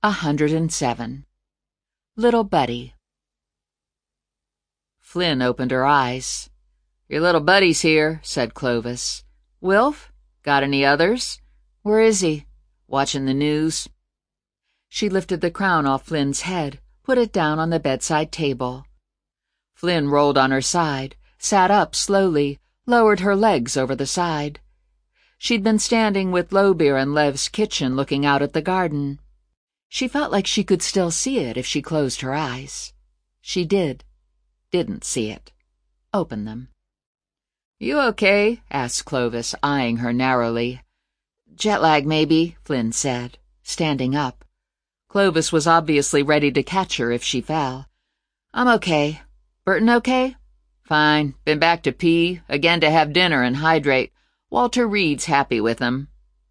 107. Little Buddy. Flynn opened her eyes. "Your little buddy's here," said Clovis. "Wilf? Got any others? Where is he? Watching the news?" She lifted the crown off Flynn's head, put it down on the bedside table. Flynn rolled on her side, sat up slowly, lowered her legs over the side. She'd been standing with Lowbeer in Lev's kitchen looking out at the garden. She felt like she could still see it if she closed her eyes. She didn't see it. Open them. "You okay?" asked Clovis, eyeing her narrowly. "Jet lag, maybe," Flynn said, standing up. Clovis was obviously ready to catch her if she fell. "I'm okay. Burton okay?" "Fine. Been back to pee, again to have dinner and hydrate. Walter Reed's happy with him."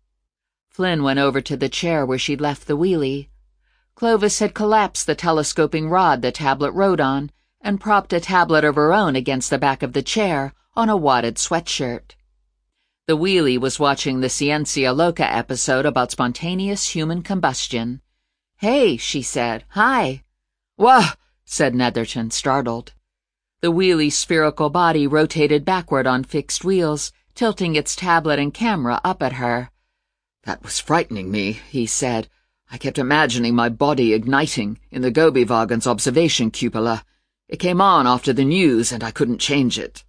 Flynn went over to the chair where she'd left the wheelie. Clovis had collapsed the telescoping rod the tablet rode on and propped a tablet of her own against the back of the chair on a wadded sweatshirt. The wheelie was watching the Ciencia Loca episode about spontaneous human combustion. "Hey," she said. "Hi." "Wah!" said Netherton, startled. The wheelie's spherical body rotated backward on fixed wheels, tilting its tablet and camera up at her. "That was frightening me," he said. "I kept imagining my body igniting in the Gobi-Wagen's observation cupola. It came on after the news, and I couldn't change it."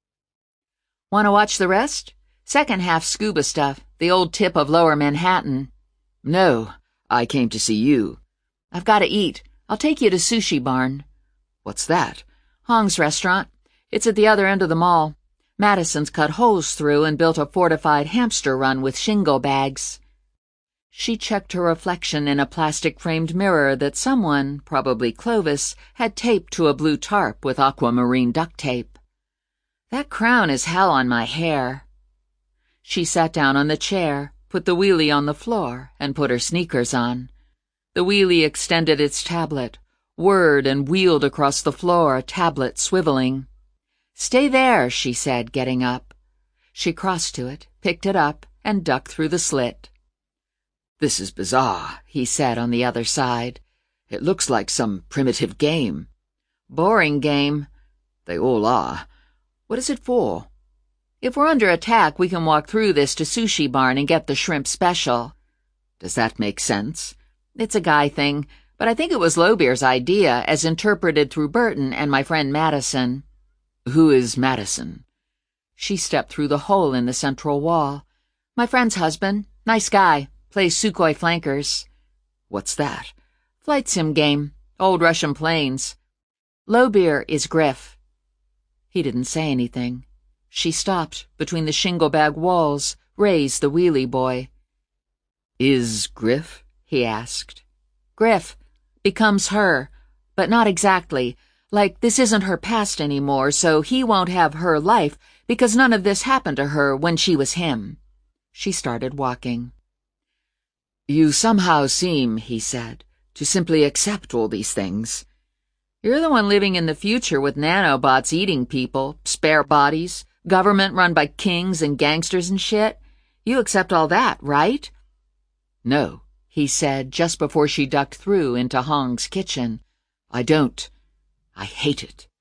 "Want to watch the rest? Second half scuba stuff, the old tip of Lower Manhattan." "No, I came to see you." "I've got to eat. I'll take you to Sushi Barn." "What's that?" "Hong's restaurant. It's at the other end of the mall. Madison's cut holes through and built a fortified hamster run with shingle bags." She checked her reflection in a plastic-framed mirror that someone, probably Clovis, had taped to a blue tarp with aquamarine duct tape. "That crown is hell on my hair." She sat down on the chair, put the wheelie on the floor, and put her sneakers on. The wheelie extended its tablet, whirred and wheeled across the floor, tablet swiveling. "Stay there," she said, getting up. She crossed to it, picked it up, and ducked through the slit. "This is bizarre," he said on the other side. "It looks like some primitive game." "Boring game." "They all are. What is it for?" "If we're under attack, we can walk through this to Sushi Barn and get the shrimp special." "Does that make sense?" "It's a guy thing, but I think it was Lowbeer's idea, as interpreted through Burton and my friend Madison." "Who is Madison?" She stepped through the hole in the central wall. "My friend's husband. Nice guy. Plays Sukhoi flankers." "What's that?" "Flight sim game. Old Russian planes." "Lowbeer is Griff." He didn't say anything. She stopped between the shingle bag walls, raised the wheelie boy. "Is Griff?" he asked. "Griff. Becomes her. But not exactly. Like, this isn't her past anymore, so he won't have her life because none of this happened to her when she was him." She started walking. "You somehow seem," he said, "to simply accept all these things." "You're the one living in the future with nanobots eating people, spare bodies, government run by kings and gangsters and shit. You accept all that, right?" "No," he said just before she ducked through into Hong's kitchen. "I don't. I hate it."